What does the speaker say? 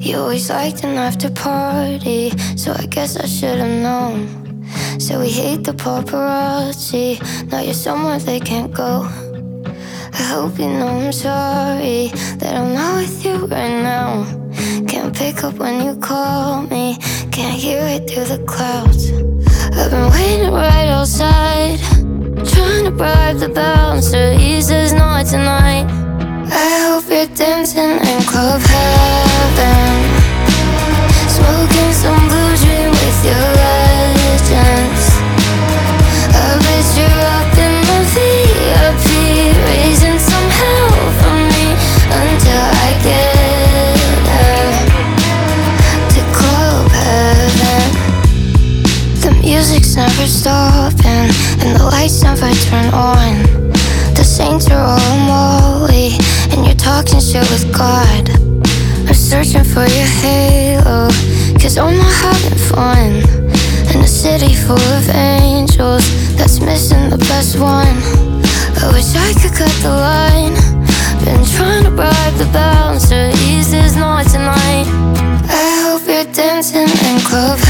You always liked an after party, so I guess I should've known. So we hate the paparazzi, now you're somewhere they can't go. I hope you know I'm sorry that I'm not with you right now. Can't pick up when you call me, can't hear it through the clouds. I've been waiting right outside, trying to bribe the bouncer. He says no tonight. I hope you're dancing in club heaven, smoking some blue dream with your legends. I bet you're up in the VIP, raising some hell for me until I get to club heaven. The music's never stopping and the lights never turn on. The saints are all molly and you're talking shit with God. I'm searching for your halo, cause I'm not having fun in a city full of angels that's missing the best one. I wish I could cut the line, been trying to bribe the bouncer. He says no tonight. I hope you're dancing in club